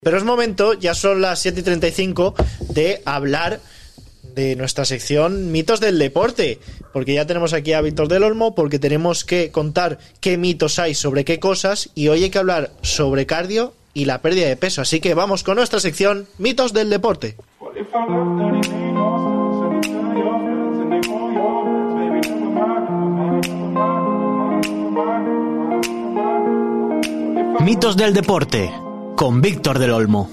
Pero es momento, ya son las 7:35, de hablar de nuestra sección Mitos del Deporte, porque ya tenemos aquí a Víctor del Olmo, porque tenemos que contar qué mitos hay sobre qué cosas, y hoy hay que hablar sobre cardio y la pérdida de peso, así que vamos con nuestra sección Mitos del Deporte. Mitos del Deporte con Víctor del Olmo.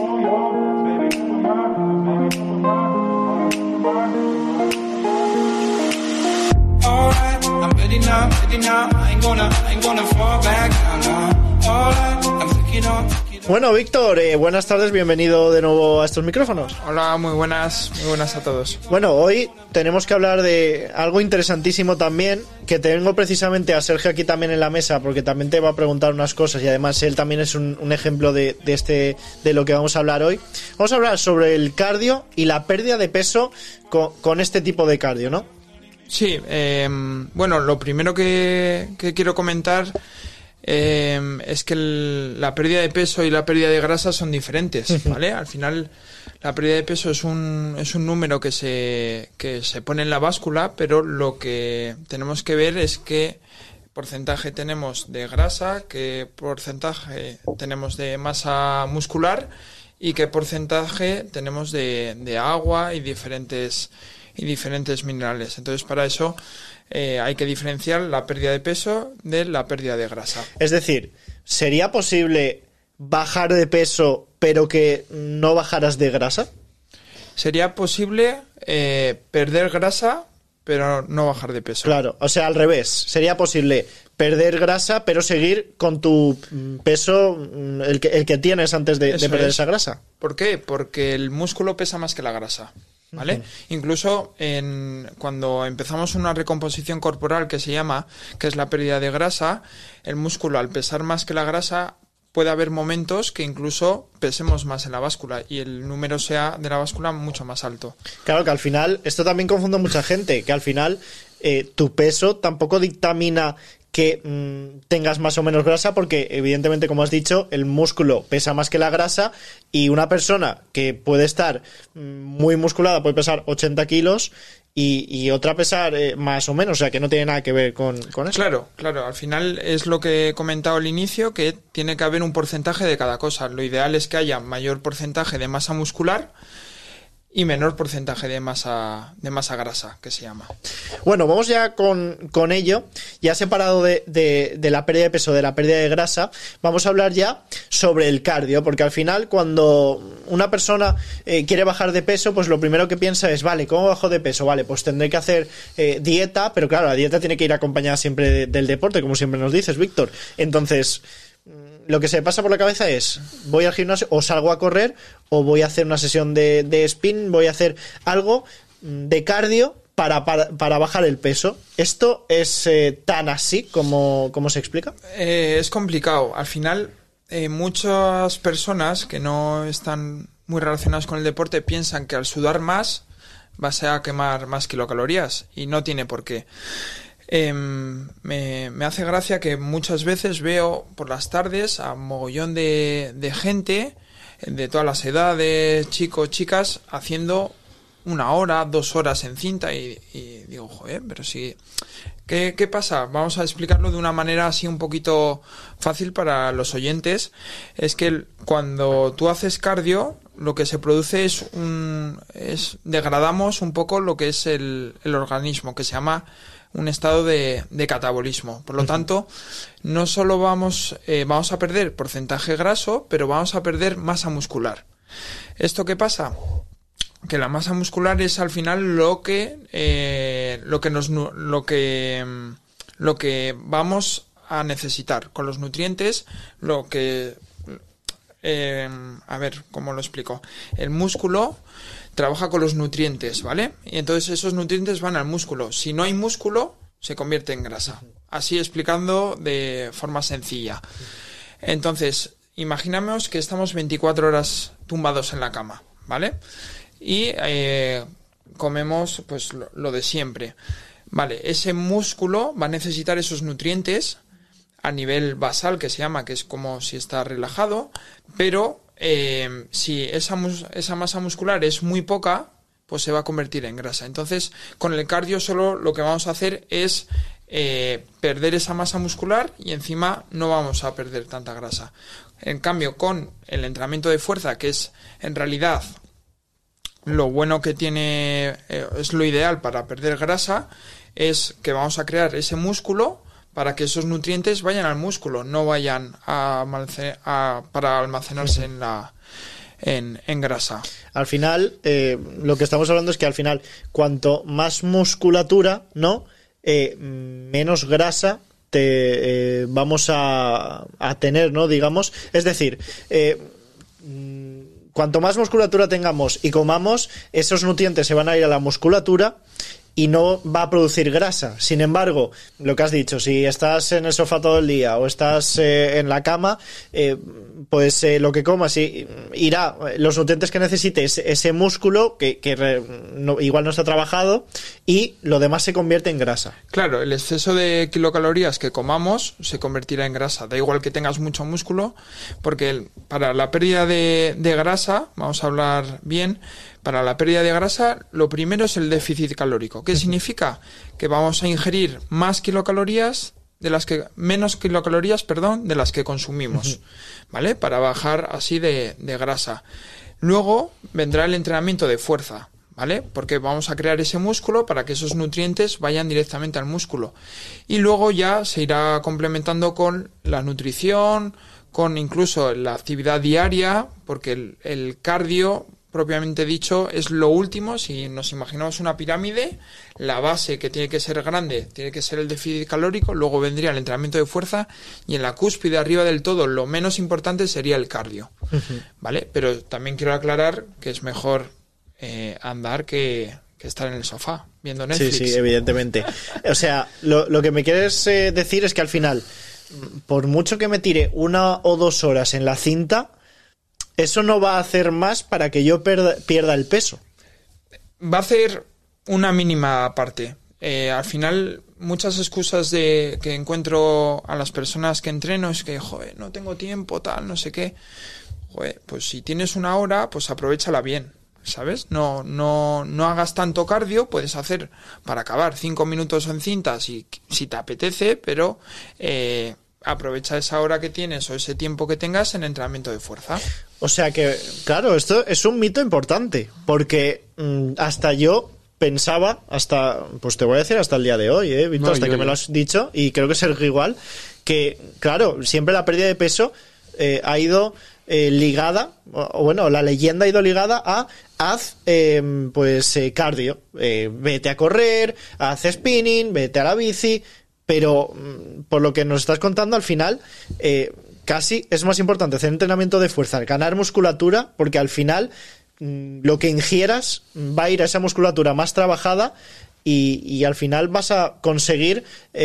Bueno, Víctor, buenas tardes, bienvenido de nuevo a estos micrófonos. Hola, muy buenas a todos. Bueno, hoy tenemos que hablar de algo interesantísimo también, que tengo precisamente a Sergio aquí también en la mesa, porque también te va a preguntar unas cosas y además él también es un ejemplo de lo que vamos a hablar hoy. Vamos a hablar sobre el cardio y la pérdida de peso con este tipo de cardio, ¿no? Sí, bueno, lo primero que quiero comentar es que la pérdida de peso y la pérdida de grasa son diferentes, ¿vale? Al final la pérdida de peso es un número que se pone en la báscula, pero lo que tenemos que ver es qué porcentaje tenemos de grasa, qué porcentaje tenemos de masa muscular y qué porcentaje tenemos de agua y diferentes minerales. Entonces, para eso hay que diferenciar la pérdida de peso de la pérdida de grasa. Es decir, ¿sería posible bajar de peso pero que no bajaras de grasa? Sería posible perder grasa pero no bajar de peso. Claro, o sea, al revés. Sería posible perder grasa pero seguir con tu peso, el que tienes antes de perder esa grasa. ¿Por qué? Porque el músculo pesa más que la grasa, ¿vale? Uh-huh. Incluso cuando empezamos una recomposición corporal que es la pérdida de grasa, el músculo, al pesar más que la grasa, puede haber momentos que incluso pesemos más en la báscula y el número sea de la báscula mucho más alto. Claro, que al final, esto también confunde a mucha gente, que al final tu peso tampoco dictamina que tengas más o menos grasa, porque evidentemente, como has dicho, el músculo pesa más que la grasa, y una persona que puede estar muy musculada puede pesar 80 kilos y otra pesar más o menos, o sea que no tiene nada que ver con eso. Claro, al final es lo que he comentado al inicio, que tiene que haber un porcentaje de cada cosa. Lo ideal es que haya mayor porcentaje de masa muscular y menor porcentaje de masa grasa, que se llama. Bueno, vamos ya con ello. Ya separado de la pérdida de peso, de la pérdida de grasa, vamos a hablar ya sobre el cardio, porque al final, cuando una persona quiere bajar de peso, pues lo primero que piensa es, vale, ¿cómo bajo de peso? Vale, pues tendré que hacer dieta, pero claro, la dieta tiene que ir acompañada siempre del deporte, como siempre nos dices, Víctor. Entonces, lo que se me pasa por la cabeza es, voy al gimnasio o salgo a correr o voy a hacer una sesión de spin, voy a hacer algo de cardio para bajar el peso. ¿Esto es tan así como se explica? Es complicado. Al final, muchas personas que no están muy relacionadas con el deporte piensan que al sudar más vas a quemar más kilocalorías, y no tiene por qué. Me hace gracia que muchas veces veo por las tardes a mogollón de gente de todas las edades, chicos, chicas, haciendo 1 hora, 2 horas en cinta, y digo, joder, pero sí, ¿qué pasa? Vamos a explicarlo de una manera así un poquito fácil para los oyentes. Es que cuando tú haces cardio, lo que se produce degradamos un poco lo que es el organismo, que se llama un estado de catabolismo. Por lo tanto, no solo vamos a perder porcentaje graso, pero vamos a perder masa muscular. ¿Esto qué pasa? Que la masa muscular es al final lo que vamos a necesitar con los nutrientes, a ver, ¿cómo lo explico? El músculo trabaja con los nutrientes, ¿vale? Y entonces esos nutrientes van al músculo. Si no hay músculo, se convierte en grasa. Así, explicando de forma sencilla. Entonces, imaginamos que estamos 24 horas tumbados en la cama, ¿vale? Y comemos pues lo de siempre. Vale, ese músculo va a necesitar esos nutrientes a nivel basal, que se llama, que es como si está relajado, pero si esa masa muscular es muy poca, pues se va a convertir en grasa. Entonces, con el cardio solo lo que vamos a hacer es perder esa masa muscular y encima no vamos a perder tanta grasa. En cambio, con el entrenamiento de fuerza, que es en realidad lo bueno que tiene, es lo ideal para perder grasa, es que vamos a crear ese músculo para que esos nutrientes vayan al músculo, no vayan para almacenarse en grasa. Al final, lo que estamos hablando es que al final, cuanto más musculatura, ¿no? Menos grasa vamos a tener, ¿no? Digamos, es decir, cuanto más musculatura tengamos y comamos, esos nutrientes se van a ir a la musculatura y no va a producir grasa. Sin embargo, lo que has dicho, si estás en el sofá todo el día o estás en la cama, pues lo que comas irá los nutrientes que necesite ese músculo que igual no está trabajado, y lo demás se convierte en grasa. Claro, el exceso de kilocalorías que comamos se convertirá en grasa. Da igual que tengas mucho músculo, porque para la pérdida de grasa, vamos a hablar bien, para la pérdida de grasa, lo primero es el déficit calórico. ¿Qué significa? Que vamos a ingerir menos kilocalorías de las que consumimos, ¿vale? Para bajar así de grasa. Luego vendrá el entrenamiento de fuerza, ¿vale? Porque vamos a crear ese músculo para que esos nutrientes vayan directamente al músculo. Y luego ya se irá complementando con la nutrición, con incluso la actividad diaria, porque el cardio, propiamente dicho, es lo último. Si nos imaginamos una pirámide, la base, que tiene que ser grande, tiene que ser el déficit calórico, luego vendría el entrenamiento de fuerza, y en la cúspide, arriba del todo, lo menos importante sería el cardio, ¿vale? Pero también quiero aclarar que es mejor andar que estar en el sofá viendo Netflix. Sí, evidentemente. O sea, lo que me quieres decir es que al final, por mucho que me tire 1 o 2 horas en la cinta, eso no va a hacer más para que yo pierda el peso. Va a hacer una mínima parte. Al final, muchas excusas que encuentro a las personas que entreno es que, joder, no tengo tiempo, tal, no sé qué. Joder, pues si tienes 1 hora, pues aprovéchala bien, ¿sabes? No hagas tanto cardio, puedes hacer para acabar 5 minutos en cinta si te apetece, pero aprovecha esa hora que tienes o ese tiempo que tengas en entrenamiento de fuerza. O sea que, claro, esto es un mito importante, porque hasta yo pensaba, pues te voy a decir hasta el día de hoy, Víctor, hasta que me lo has dicho, y creo que Sergio igual, que, claro, siempre la pérdida de peso ha ido ligada, o bueno, la leyenda ha ido ligada a haz cardio, vete a correr, haz spinning, vete a la bici, pero por lo que nos estás contando al final, casi es más importante hacer entrenamiento de fuerza, ganar musculatura, porque al final lo que ingieras va a ir a esa musculatura más trabajada y al final vas a conseguir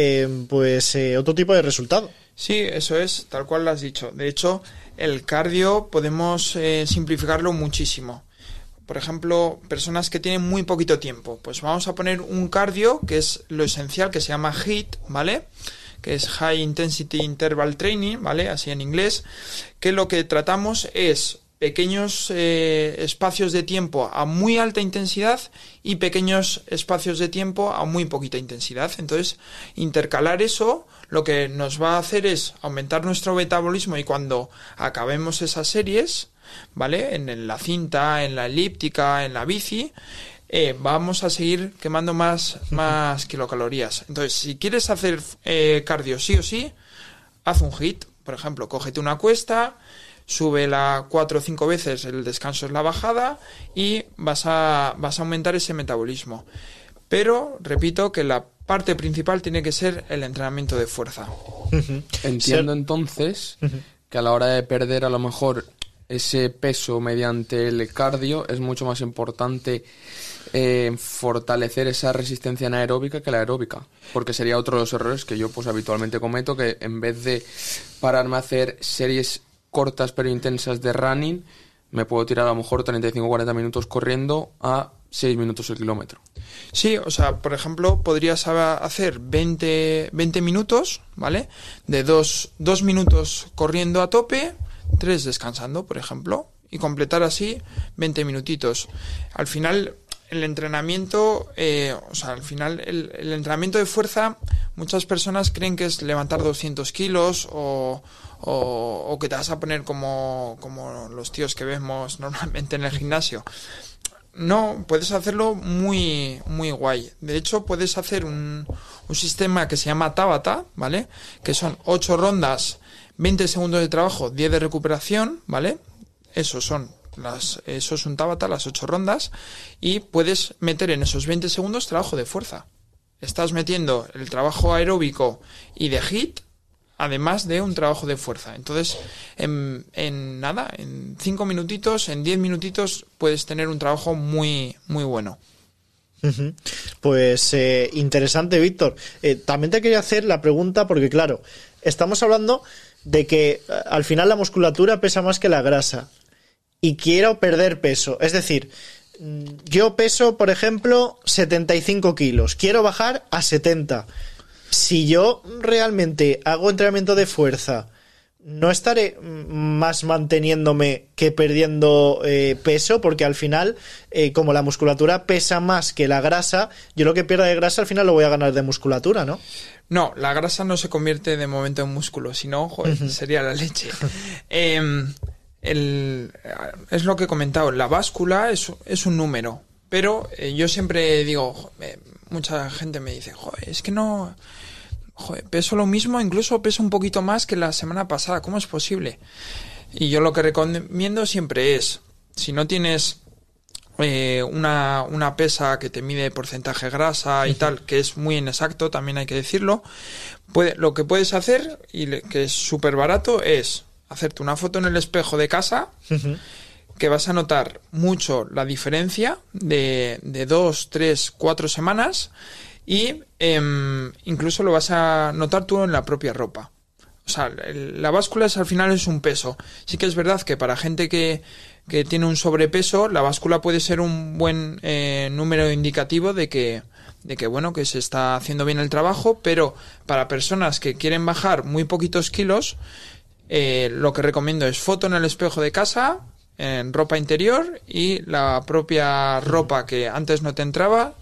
otro tipo de resultado. Sí, eso es, tal cual lo has dicho. De hecho, el cardio podemos simplificarlo muchísimo. Por ejemplo, personas que tienen muy poquito tiempo, pues vamos a poner un cardio que es lo esencial, que se llama HIIT, ¿vale? Que es High Intensity Interval Training, ¿vale? Así en inglés, que lo que tratamos es pequeños espacios de tiempo a muy alta intensidad y pequeños espacios de tiempo a muy poquita intensidad. Entonces, intercalar eso lo que nos va a hacer es aumentar nuestro metabolismo, y cuando acabemos esas series, ¿vale? En la cinta, en la elíptica, en la bici, vamos a seguir quemando más kilocalorías. Entonces, si quieres hacer cardio sí o sí, haz un HIIT. Por ejemplo, cógete una cuesta, súbela 4 o 5 veces, el descanso es la bajada, y vas a aumentar ese metabolismo. Pero, repito, que la parte principal tiene que ser el entrenamiento de fuerza. Entiendo entonces que a la hora de perder a lo mejor ese peso mediante el cardio es mucho más importante fortalecer esa resistencia anaeróbica que la aeróbica, porque sería otro de los errores que yo pues habitualmente cometo, que en vez de pararme a hacer series cortas pero intensas de running, me puedo tirar a lo mejor 35 o 40 minutos corriendo a 6 minutos el kilómetro. Sí, o sea, por ejemplo, podrías hacer 20 minutos, ¿vale? De 2 minutos corriendo a tope, 3 descansando, por ejemplo, y completar así 20 minutitos. Al final, el entrenamiento, el entrenamiento de fuerza, muchas personas creen que es levantar 200 kilos o que te vas a poner como los tíos que vemos normalmente en el gimnasio. No, puedes hacerlo muy, muy guay. De hecho, puedes hacer un sistema que se llama Tabata, ¿vale? Que son 8 rondas, 20 segundos de trabajo, 10 de recuperación, ¿vale? Eso es un Tabata, las 8 rondas, y puedes meter en esos 20 segundos trabajo de fuerza. Estás metiendo el trabajo aeróbico y de HIIT, además de un trabajo de fuerza. Entonces, en 5 minutitos, en 10 minutitos, puedes tener un trabajo muy, muy bueno. Pues interesante, Víctor. También te quería hacer la pregunta, porque claro, estamos hablando de que al final la musculatura pesa más que la grasa. Y quiero perder peso. Es decir, yo peso, por ejemplo, 75 kilos. Quiero bajar a 70. Si yo realmente hago entrenamiento de fuerza, ¿no estaré más manteniéndome que perdiendo peso? Porque al final, como la musculatura pesa más que la grasa, yo lo que pierda de grasa al final lo voy a ganar de musculatura, ¿no? No, la grasa no se convierte de momento en músculo, si no, sería la leche. Es lo que he comentado, la báscula es un número, pero yo siempre digo, mucha gente me dice, es que no, peso lo mismo, incluso peso un poquito más que la semana pasada, ¿cómo es posible? Y yo lo que recomiendo siempre es, si no tienes una pesa que te mide porcentaje grasa y tal, que es muy inexacto, también hay que decirlo, lo que puedes hacer, y que es súper barato, es hacerte una foto en el espejo de casa, que vas a notar mucho la diferencia de 2, 3, 4 semanas, y incluso lo vas a notar tú en la propia ropa. O sea, la báscula al final es un peso. Sí que es verdad que para gente que tiene un sobrepeso, la báscula puede ser un buen número indicativo de que se está haciendo bien el trabajo, pero para personas que quieren bajar muy poquitos kilos, lo que recomiendo es foto en el espejo de casa, en ropa interior, y la propia ropa que antes no te entraba,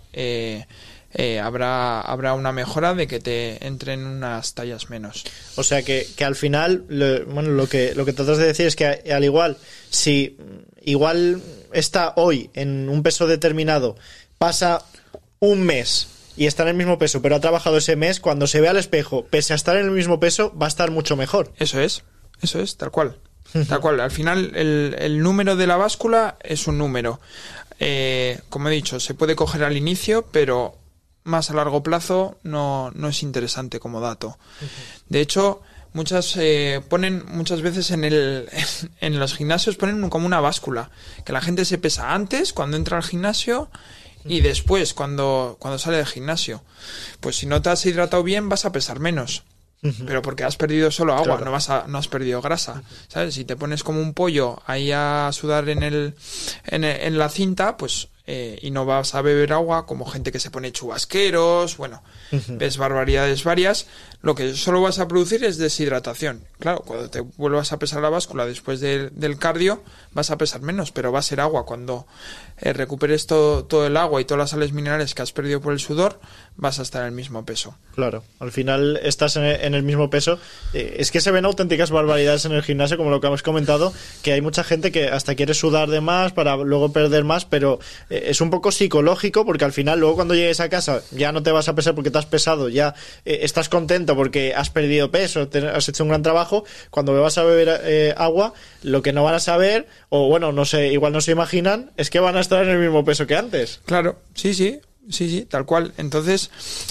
habrá una mejora de que te entren unas tallas menos. O sea que al final, lo que tratas de decir es que al igual, si igual está hoy en un peso determinado, pasa un mes y está en el mismo peso, pero ha trabajado ese mes, cuando se ve al espejo, pese a estar en el mismo peso, va a estar mucho mejor. Eso es, tal cual. Tal cual. Al final, el número de la báscula es un número. Como he dicho, se puede coger al inicio, pero más a largo plazo no es interesante como dato. De hecho, muchas veces en los gimnasios ponen como una báscula, que la gente se pesa antes cuando entra al gimnasio y después cuando sale del gimnasio. Pues si no te has hidratado bien, vas a pesar menos. Pero porque has perdido solo agua, claro. No has perdido grasa, ¿sabes? Si te pones como un pollo ahí a sudar en la cinta, pues y no vas a beber agua, como gente que se pone chubasqueros, ves barbaridades varias, lo que solo vas a producir es deshidratación. Claro, cuando te vuelvas a pesar la báscula después del cardio, vas a pesar menos, pero va a ser agua. Cuando recuperes todo el agua y todas las sales minerales que has perdido por el sudor, vas a estar en el mismo peso. Claro, al final estás en el mismo peso. Es que se ven auténticas barbaridades en el gimnasio, como lo que hemos comentado, que hay mucha gente que hasta quiere sudar de más para luego perder más, pero es un poco psicológico, porque al final luego cuando llegues a casa ya no te vas a pesar porque te has pesado, ya estás contento porque has perdido peso, has hecho un gran trabajo. Cuando vas a beber agua, lo que no van a saber, o no sé, igual no se imaginan, es que van a estar en el mismo peso que antes. Claro, sí, tal cual. Entonces,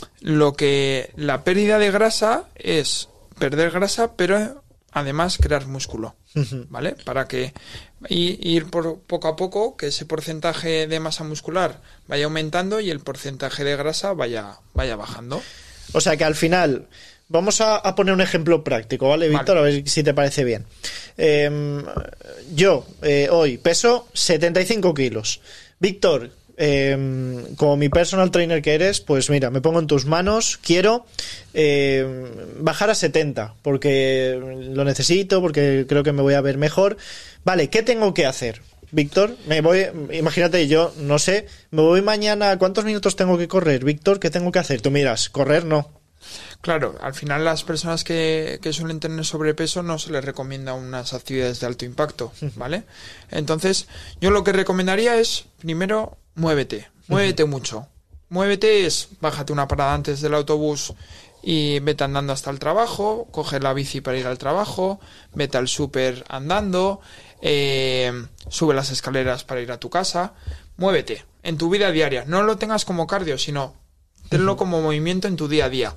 la pérdida de grasa es perder grasa, pero además crear músculo, ¿vale? Para que ir poco a poco, que ese porcentaje de masa muscular vaya aumentando y el porcentaje de grasa vaya bajando. O sea que al final, vamos a poner un ejemplo práctico, ¿vale, Víctor? Vale. A ver si te parece bien. Yo hoy peso 75 kilos. Víctor, como mi personal trainer que eres, pues mira, me pongo en tus manos, quiero bajar a 70, porque lo necesito, porque creo que me voy a ver mejor. Vale, ¿qué tengo que hacer? Víctor, imagínate, yo no sé, me voy mañana, ¿cuántos minutos tengo que correr? Víctor, ¿qué tengo que hacer? Tú miras, correr no. Claro, al final las personas que suelen tener sobrepeso no se les recomienda unas actividades de alto impacto, ¿vale? Entonces, yo lo que recomendaría es, primero, muévete mucho. Muévete es, bájate una parada antes del autobús y vete andando hasta el trabajo, coge la bici para ir al trabajo, vete al súper andando, sube las escaleras para ir a tu casa, muévete en tu vida diaria, no lo tengas como cardio, sino tenlo como movimiento en tu día a día.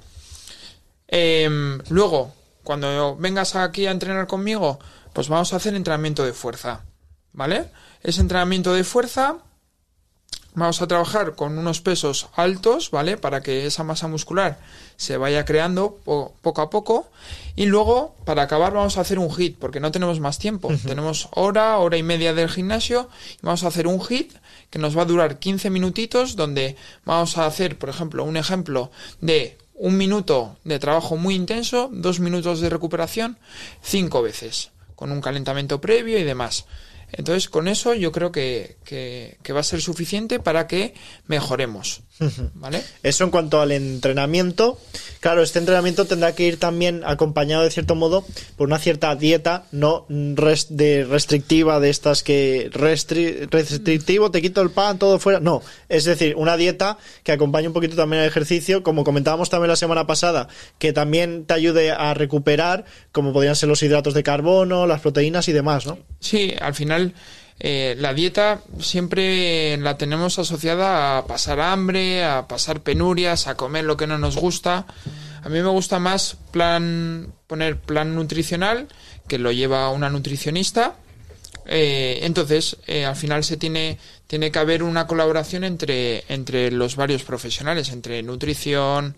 Luego, cuando vengas aquí a entrenar conmigo, pues vamos a hacer entrenamiento de fuerza, ¿vale? Ese entrenamiento de fuerza vamos a trabajar con unos pesos altos, ¿vale? Para que esa masa muscular se vaya creando poco a poco. Y luego, para acabar, vamos a hacer un HIIT, porque no tenemos más tiempo. Tenemos hora y media del gimnasio y vamos a hacer un HIIT que nos va a durar 15 minutitos, donde vamos a hacer, por ejemplo, un ejemplo de 1 minuto de trabajo muy intenso, 2 minutos de recuperación, 5 veces, con un calentamiento previo y demás. Entonces, con eso yo creo que va a ser suficiente para que mejoremos, ¿vale? Eso en cuanto al entrenamiento. Claro, este entrenamiento tendrá que ir también acompañado, de cierto modo, por una cierta dieta, no restrictiva, de estas que restrictivo, te quito el pan, todo fuera. No, es decir, una dieta que acompañe un poquito también al ejercicio, como comentábamos también la semana pasada, que también te ayude a recuperar, como podrían ser los hidratos de carbono, las proteínas y demás, ¿no? Sí, al final la dieta siempre la tenemos asociada a pasar hambre, a pasar penurias, a comer lo que no nos gusta. A mí me gusta más poner plan nutricional, que lo lleva una nutricionista. Entonces, al final tiene que haber una colaboración entre los varios profesionales, entre nutrición,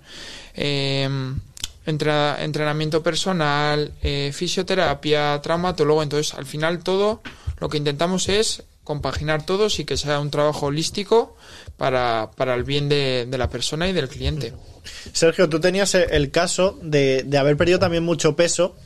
entrenamiento personal, fisioterapia, traumatólogo. Entonces, al final todo lo que intentamos es compaginar todos y que sea un trabajo holístico para el bien de la persona y del cliente. Sergio, tú tenías el caso de haber perdido también mucho peso,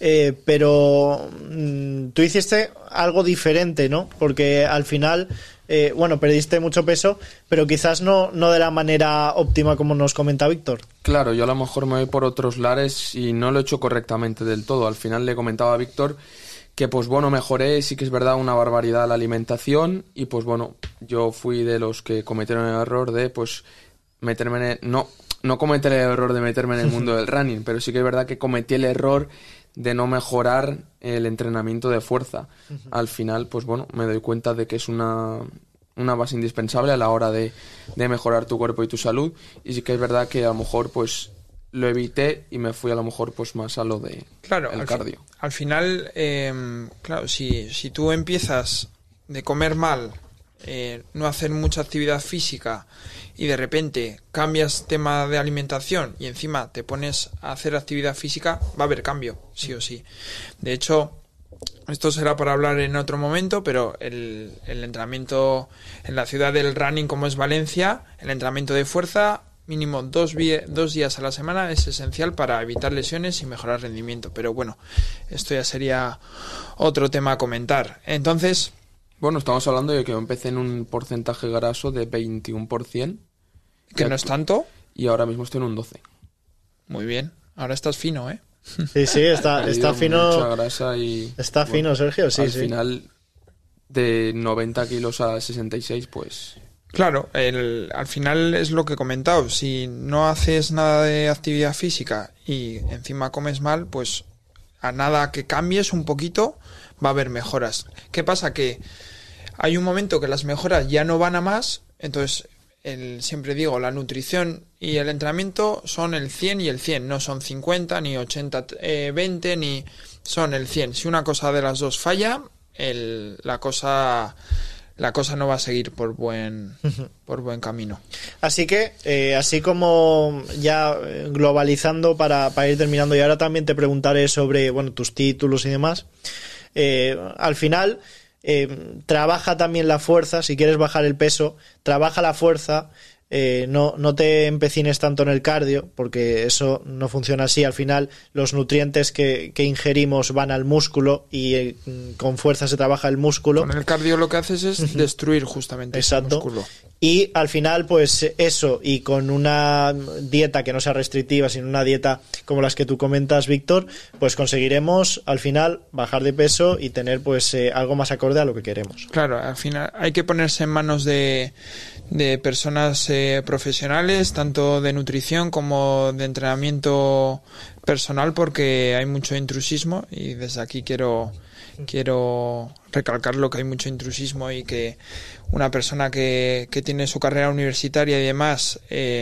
pero tú hiciste algo diferente, ¿no? Porque al final, perdiste mucho peso, pero quizás no de la manera óptima como nos comenta Víctor. Claro, yo a lo mejor me voy por otros lares y no lo he hecho correctamente del todo. Al final le comentaba a Víctor que mejoré, sí que es verdad, una barbaridad la alimentación, y yo fui de los que cometieron el error de meterme no cometer el error de meterme en el mundo del running, pero sí que es verdad que cometí el error de no mejorar el entrenamiento de fuerza. Al final, me doy cuenta de que es una base indispensable a la hora de mejorar tu cuerpo y tu salud, y sí que es verdad que a lo mejor lo evité y me fui a lo mejor más a lo de el cardio. Al final, claro, si tú empiezas de comer mal, no hacer mucha actividad física y de repente cambias tema de alimentación y encima te pones a hacer actividad física, va a haber cambio, sí o sí. De hecho, esto será para hablar en otro momento, pero el entrenamiento en la ciudad del running como es Valencia, el entrenamiento de fuerza mínimo 2 días a la semana es esencial para evitar lesiones y mejorar rendimiento. Pero bueno, esto ya sería otro tema a comentar. Entonces, estamos hablando de que yo empecé en un porcentaje graso de 21%. Que no es tanto. Y ahora mismo estoy en un 12%. Muy bien. Ahora estás fino, ¿eh? Sí, está fino. Mucha grasa y... Está fino, Sergio, sí. Al final, de 90 kilos a 66, Claro, al final es lo que he comentado. Si no haces nada de actividad física y encima comes mal, a nada que cambies un poquito va a haber mejoras. ¿Qué pasa? Que hay un momento que las mejoras ya no van a más, entonces siempre digo, la nutrición y el entrenamiento son el 100 y el 100, no son 50 ni 80, 20 ni son el 100. Si una cosa de las dos falla, la cosa no va a seguir por buen camino. Así que, así como ya globalizando para ir terminando, y ahora también te preguntaré sobre tus títulos y demás, al final trabaja también la fuerza. Si quieres bajar el peso, trabaja la fuerza. No te empecines tanto en el cardio, porque eso no funciona así. Al final los nutrientes que ingerimos van al músculo y con fuerza se trabaja el músculo. Con el cardio lo que haces es destruir justamente ese músculo. Y al final, pues eso, y con una dieta que no sea restrictiva, sino una dieta como las que tú comentas, Víctor, pues conseguiremos al final bajar de peso y tener pues algo más acorde a lo que queremos. Claro, al final hay que ponerse en manos de personas profesionales, tanto de nutrición como de entrenamiento personal, porque hay mucho intrusismo y desde aquí quiero recalcar lo que hay mucho intrusismo y que una persona que tiene su carrera universitaria y demás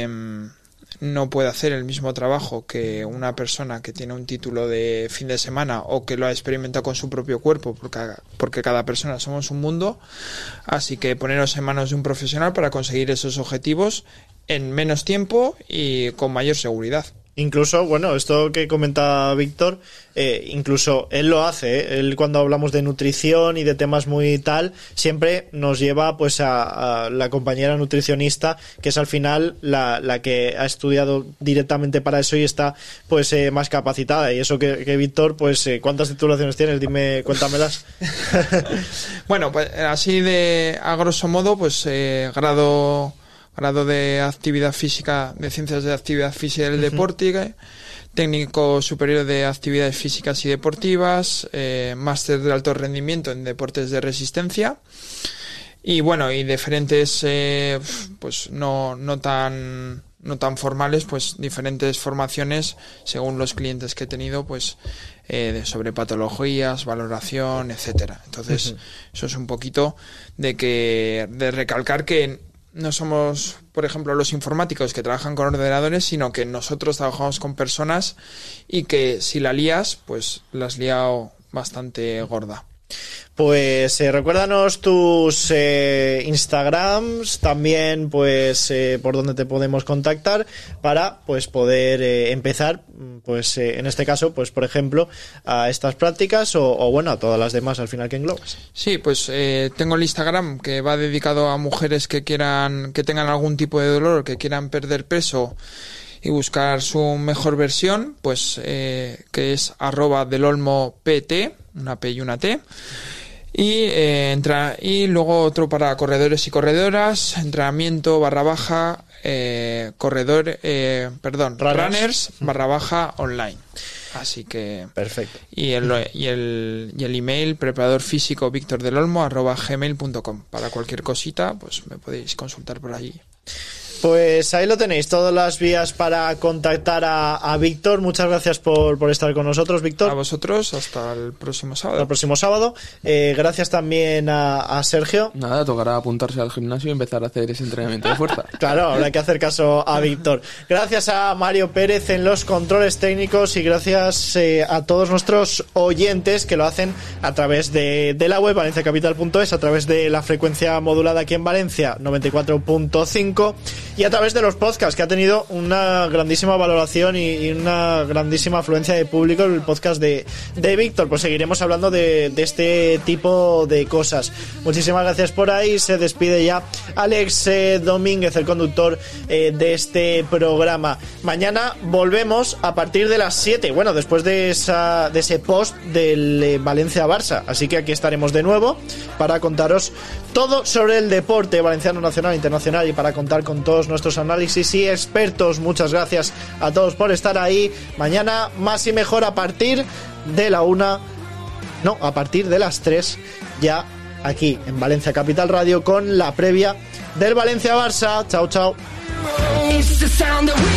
no puede hacer el mismo trabajo que una persona que tiene un título de fin de semana o que lo ha experimentado con su propio cuerpo, porque cada persona somos un mundo. Así que poneros en manos de un profesional para conseguir esos objetivos en menos tiempo y con mayor seguridad. Incluso, bueno, esto que comenta Víctor, incluso él lo hace, él cuando hablamos de nutrición y de temas muy tal, siempre nos lleva pues a la compañera nutricionista, que es al final la que ha estudiado directamente para eso y está pues más capacitada. Y eso que Víctor, pues ¿cuántas titulaciones tienes? Dime, cuéntamelas. Bueno, pues así a grosso modo, pues grado de actividad física, de ciencias de actividad física y del deporte, técnico superior de actividades físicas y deportivas, máster de alto rendimiento en deportes de resistencia y bueno, y diferentes pues no tan formales, pues diferentes formaciones según los clientes que he tenido, pues sobre patologías, valoración, etcétera. Entonces, eso es un poquito de recalcar que no somos, por ejemplo, los informáticos que trabajan con ordenadores, sino que nosotros trabajamos con personas y que si la lías, pues la has liado bastante gorda. Pues recuérdanos tus Instagrams, también pues por donde te podemos contactar para pues poder empezar pues en este caso pues por ejemplo a estas prácticas o bueno a todas las demás al final que englobas. Sí, pues tengo el Instagram que va dedicado a mujeres que tengan algún tipo de dolor, que quieran perder peso y buscar su mejor versión, pues que es @delolmopt, una P y una T. Y luego otro para corredores y corredoras, entrenamiento runners /online. Así que perfecto. Y el email preparador físico victordelolmo@gmail.com. Para cualquier cosita, pues me podéis consultar por allí. Pues ahí lo tenéis, todas las vías para contactar a Víctor. Muchas gracias por estar con nosotros, Víctor. A vosotros, hasta el próximo sábado. Hasta el próximo sábado. Gracias también a Sergio. Nada, tocará apuntarse al gimnasio y empezar a hacer ese entrenamiento de fuerza. Claro, habrá que hacer caso a Víctor. Gracias a Mario Pérez en los controles técnicos y gracias a todos nuestros oyentes que lo hacen a través de la web valenciacapital.es, a través de la frecuencia modulada aquí en Valencia 94.5 y a través de los podcasts, que ha tenido una grandísima valoración y una grandísima afluencia de público el podcast de Víctor. Pues seguiremos hablando de este tipo de cosas. Muchísimas gracias por ahí. Se despide ya Alex Domínguez, el conductor de este programa. Mañana volvemos a partir de las 7, bueno, después de ese post del Valencia-Barça. Así que aquí estaremos de nuevo para contaros todo sobre el deporte valenciano, nacional e internacional y para contar con todos nuestros análisis y expertos. Muchas gracias a todos por estar ahí. Mañana más y mejor a partir de a partir de las 3 ya aquí en Valencia Capital Radio con la previa del Valencia-Barça. Chao, chao.